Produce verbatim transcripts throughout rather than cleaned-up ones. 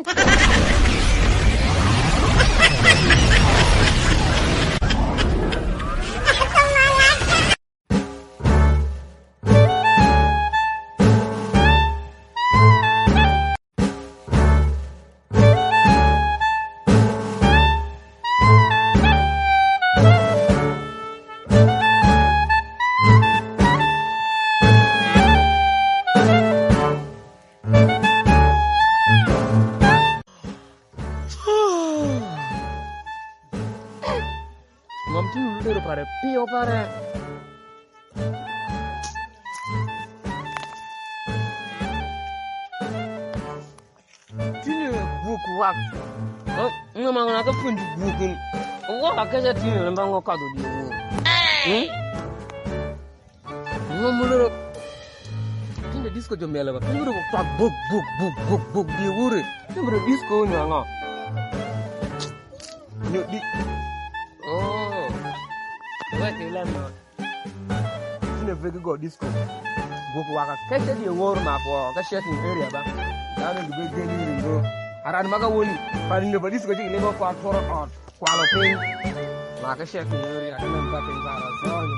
Pare pio pare tini buku wak oh ngama ngana ka pundi buku wa ka ja tini lamba ngo ka do di wo hmm ngomuloro tini disco jo mela ba ngoro ko tak buk buk buk buk buk di wure ngoro disco nyanga nyo di oh Wait, lema. Tine vegi go disco. Boku waka kete di wor ma ko ka shooting area ba. Dano di be geni ringo. Aran maga woni. Pani ne ba disco ji lego ko atoro out. Ko alo pin. Ma ka shooting area kana ba pin ba ra so ni.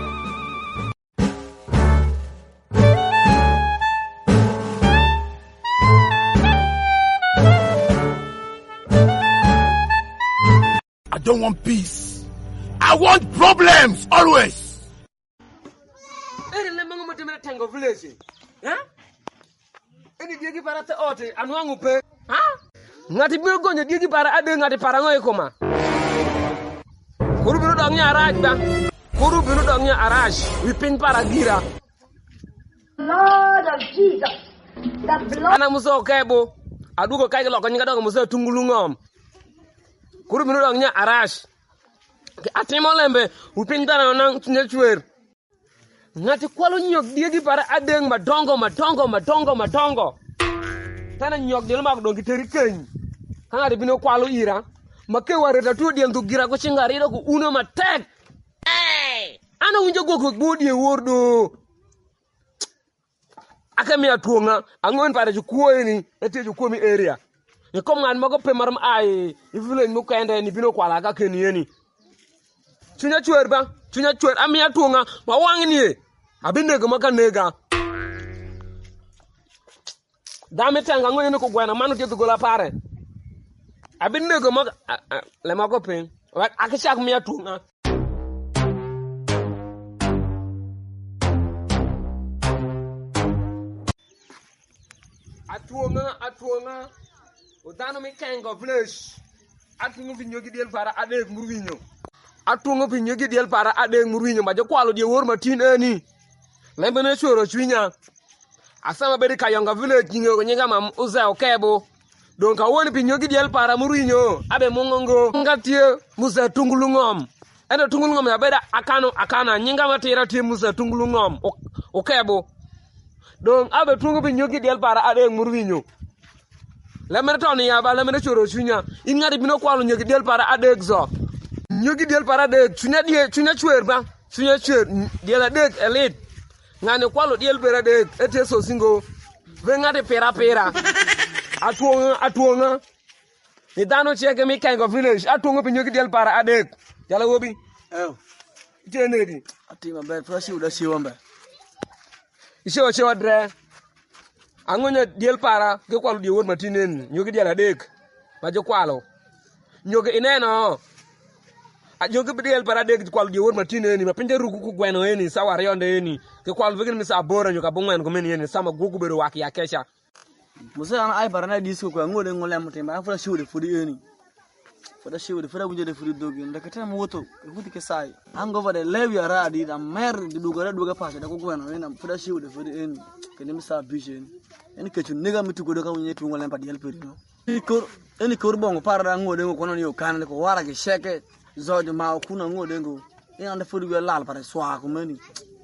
I don't want peace. I want problems always. Ere le mangu motemere tango village. Ha? Eni diegi para te ote anu angu pe. Ha? Ngati biro gonyo diegi para ade ngati para ngoy koma. Kuru biro dongnya araj ba. Kuru biro dongnya araj. Wipin para gira. Lord of Jesus. The blood. Ana muso kebo. Adugo kai lo kanyga dong muso tungulungom. Kuru biro dongnya araj. Atimo lembe upindana nang tunyechwer ngati kwalo nyok diegi para adeng madongo madongo madongo madongo tana nyok del mak dongi teri keny hanga de bino kwalo ira make ware da tu diel du gira ko chingari do ko uno matek eh ana unjo goko bodi e wordo akami atuonga angon para ju kuoni ete ju kuomi area ni kom ngan mago pe maram ai ifule mu kende ni bino kwala ka kenieni Chunya chwer ba, chunya chwer amia tuonga, wa wangni abinde go maka nega. Dame tanga ngoy ko gwana manu te gola pare. Abinde go maka le mako pen. Wa akishak mia tuonga. Atuonga atuonga. Udano mi kengo flesh. Atungu vinyogi del para ade murwinyo. Atungo pinyogi diel para ade murwinyo majo kwalo die wor matin eni lembe ne choro chwinya asama bedi kayonga village nyingo nyinga mam uza okebo don ka woni pinyogi diel para murwinyo abe mongongo ngatie musa tungulungom endo tungulungom ya beda akano akana nyinga matira tie musa tungulungom okebo don abe tungo pinyogi diel para ade murwinyo lembe toni ya ba lembe ne choro chwinya ingadi bino kwalo nyogi diel para ade exo Nyogi diel para de chunya die chunya chwer ba chunya chwer diel de elite ngane kwalo diel bera de ete so singo vengade pera pera atuonga atuonga ni dano cheke mi kango village atuonga pe nyogi diel para ade yala wobi eh jenedi atima be fresh uda siwamba isho cho dre angonya diel para ke kwalo die wor matinen nyogi diel ade ba jo kwalo nyogi ineno Ajoge bidel para de kwal di wor matine ni mapinde ruku ku gweno eni sawar yonde eni ke kwal vegin mi sa bora nyoka bongwen ko men eni sama gugu bero waki ya kesha musa ana ai barana disco ko ngode ngole mutima afra shiwde fudi eni fada shiwde fada bunje de fudi dogi ndakata mo woto fudi ke sai ango vade lewi ara di da mer di dugara duga pase da ko gweno eni fada shiwde fudi eni ke ni mi sa bije eni ke tu nega mi tugo do ka wonye tu ngole pa di elperi no ikor eni kor bongo para ngode ngo kono yo kanale ko wara ke sheke Zojo ma kuna ngode ngo ina nda fudu we lal pare swa ko mani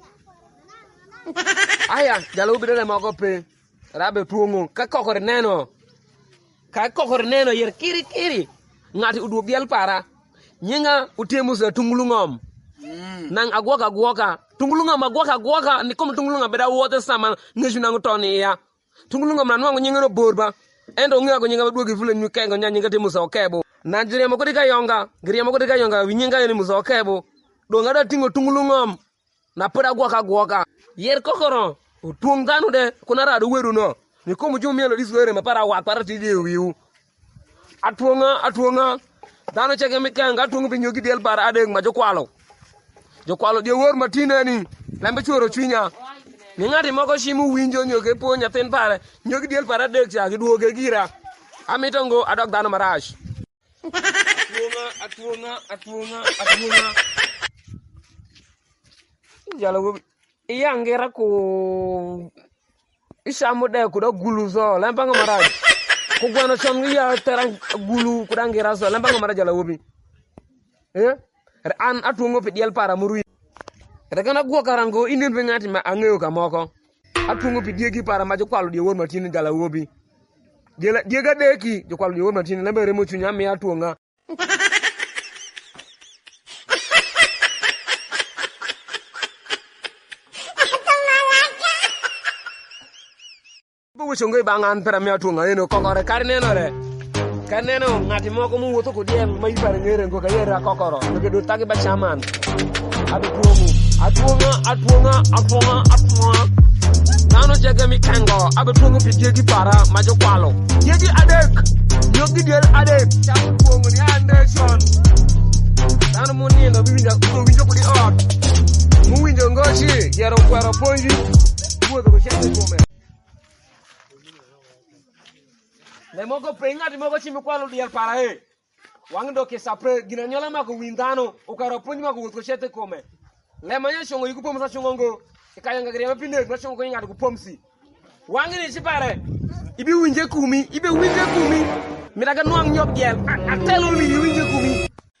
aya jalo bidele mako pe rabe tuongo ka kokore neno ka kokore neno yer kiri kiri ngati udu biel para nyinga utemu za tungulungom mm. Nang agwaka agwaka tungulungom agwaka agwaka ni kom tungulungom beda wote sama ngeshu nang toni ya tungulungom na nwango nyinga no borba endo ng'a ko nyinga duogi fule nyu kengo nya nyinga timu so kebo Nigeria mo kodika yonga Gria mo kodika yonga winyinga ni muso kebo do ngada tingo tungulu ngom na pada gwaka gwaka yer kokoro tuong danu de kuna radu weru no ni ko mu jumelo diswere ma para wa para tije wiu atuonga atuonga danu chege mi kenga tungu pinyo gi del para adeng ma jokwalo jokwalo de wor matina ni lembe chuoro chunya ni ngati moko shimu winjo nyoke po nyaten pare nyogi del para adeng cha gi duoge gira amitongo adok danu marash atuonga atuonga atuonga atuonga jala wo iyangera ko isamu de ko da gulu so lempanga maraj ko gwana son ya terang gulu ko da ngira so lempanga maraj jala wobi eh an atungo pe diel para muru regana go karango inin be ngati ma angeyo ka moko atungo pe diegi para ma jo kwalu di wor matini jala wobi jela diega deki jo kwalu di wor matini lembe remo chunya mi atunga Chungai bangan pera mi atunga eno kokore karneno re karneno ngati moko mu wuto ko diel mai pare ngere ngo ka yera kokoro nge do tagi ba chaman adu tuomu atunga atunga atunga atunga nano jege mi kango abe tungu pi jegi para majo kwalo jegi adek yogi diel adek chamu tuongu ni anderson nano muni no biwinja ko winjo ko di ot mu winjo ngoshi yero kwero ponji wuto ko chete kome le moko penga di moko chimi kwalo diel para e wangdo ke sapre gina nyola mako windano ukaro punji mako wutko chete kome le manya shongo yiku pomsa shongo ngo ikayanga gari mapinde na shongo yinga ku pomsi wangi ni chipare ibi winje kumi ibi winje kumi miraga nuang nyop diel atelo li winje kumi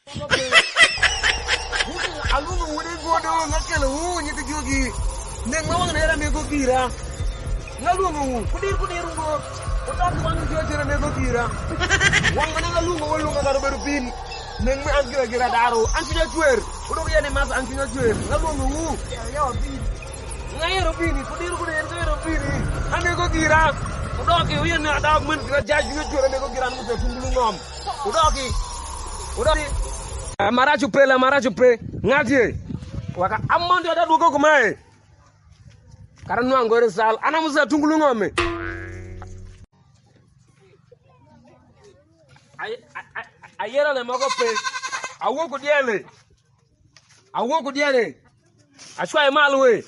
alungu wudi godo ngakelo hu nyiti jogi nek mawang na era me go gira ngalungu kudir kudir ngo utak wang jojere ne go gira wang na ngalungu wolunga garo beru bin nek me angira gira daro antinya tuer udo yene mas antinya tuer ngalungu hu ya bin ngayero bini kudir kudir ngayero bini ane go gira udoki uyene ada men gira jaju jojere ne go gira mu tungulu ngom udoki udoki mara chupe la mara chupe ngati waka amondo da dugo ko mai karanu angore sal ana musa tungulu ngome ay ayera le mako pe awo ko diele awo ko diele ashwa malwe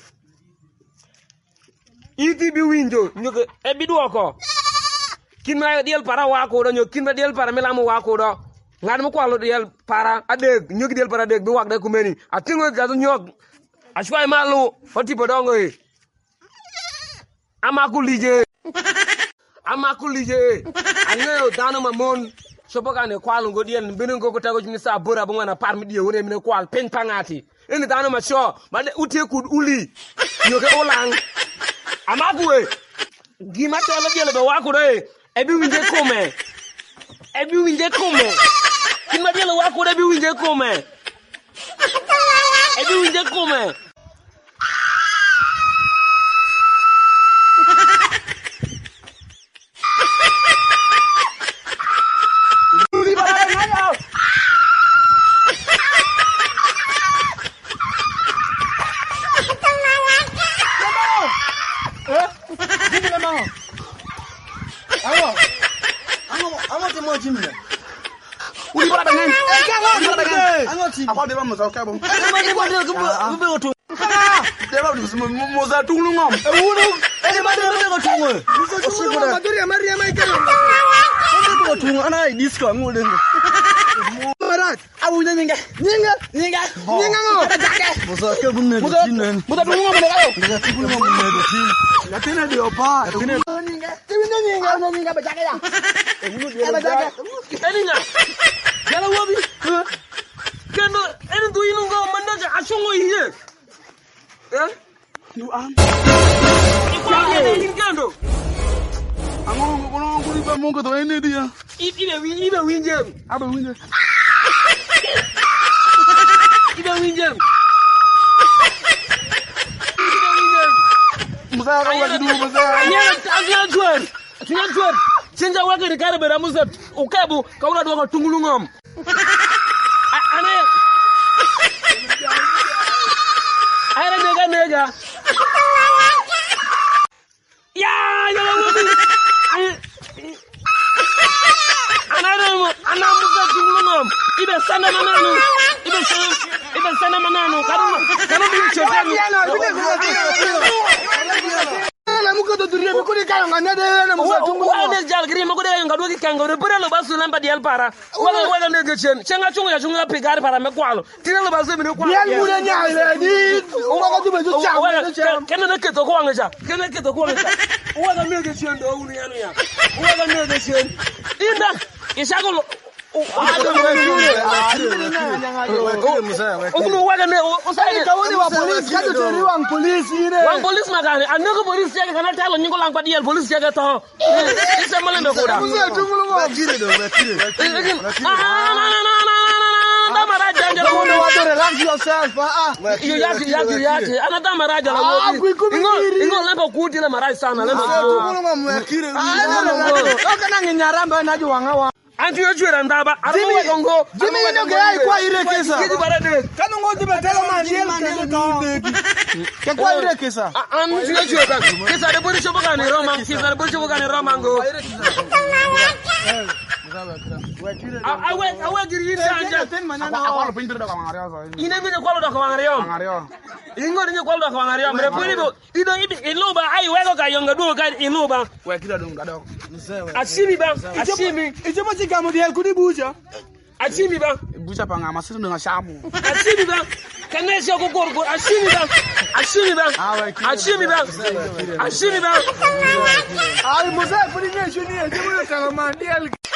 iti bi winjo nyoke e bi duoko kinma diel para wako do nyok kinma diel para melamu wako do ngad mo kwalo diel para adeg nyoki diel para adeg bi wak de kumeni atingo gazo nyok ashwa malu hoti bodongo e amakulije amakulije angeyo dano mamon soboka ne kwalo ngodiel binin go ko tago jini sa bora bo ngana parmi die wone mine kwal pen pangati eni dano ma sho made utie kud uli nyoke olang amakuwe gima tolo diel be wako re ebi winje kome ebi winje kome kinma diel wako re ebi winje kome ebi winje kome Apa dia mau masuk kabung? Ini mana dia kamu kamu betul. Dia baru mau mau tunggu ngam. Eh udah, ini mana dia mau tunggu? Tunggu ngam. Majuria Maria Michael. Kamu mau tunggu anak ini sekarang udah. Berat. Abu nyengga, nyengga, nyengga, nyengga ngam. Ada jaket. Masuk kabung ni. Masuk, masuk tunggu ngam mana kau? Masuk tunggu ngam mana tu? Nanti nanti apa? Ini nyengga, ini nyengga, nyengga berjaket ya. Eh udah dia berjaket. Ini nggak? Jalan wabi. Kendo ene do inu go mandaja ashongo iye eh you am iko ene nin kendo ango ngono nguri ba mongo to ene dia ibe wi ibe winje abe winje ibe winje musa ka wa du musa anya anya juer anya juer Chenja wake ni kare bera musa ukebu kauna dwa tungulungom. Ana Ana nega nega. Ya ya Ana ana musa tungulungom. Ibe sana mananu. Ibe sana ibe sana mananu. Karuna karuna bichezani. Na muko to duriya mi kuni kayo ngane de na musa tungu wa ne jal gri mo ko de ngado ki kango re pere lo basu lamba dial para wala wala ne gechen chenga chunga ya chunga pigari para me kwalo tire lo basu mi ne kwalo yel mu ne nyaale ni o ko tu be ju cham ne cham kene ne keto ko wanga kene keto ko wanga wala ne gechen do unu yanu ya wala ne gechen inda ishago Okulu waga ne usai ka woni wa police ka to ri wang police ire wang police magane anoko police yake kana talo nyingo lang padiel police yake to isa male ndo kuda musa tungulu mo Wakire do, wakire. na na na na na maraja njala woni wa to relax yourself ah iyo yake yake yake anada maraja la wodi ingo ingo lambo kuti la maraja sana lambo tungulu mo wakire o kana nginyaramba na juwanga wa antu yo chwera ndaba arawa gongo jimi ino ke ai kwa ire kesa kiji barade kanu ngozi betela mandiel kese ke kwa ire kesa antu yo chwera kisa de bori choboka ni Roma kisa de bori choboka ni Roma ngo awe awe giri anja akwalo pinto da kwangario so ine mine kwalo da kwangario kwangario ingo ni kwalo da kwangario mre puli bo ido ibi iluba ai wego ka yonga duo ka iluba wakira do ngado ashimi ba ashimi ijo mo tika mo diel kuni buja ashimi ba buja pa ngama sindo nga shamu ashimi ba kanesha ko gorgo ashimi ba ashimi ba ashimi ba ashimi ba ai musa kuni ne shuni ijo mo kala mandiel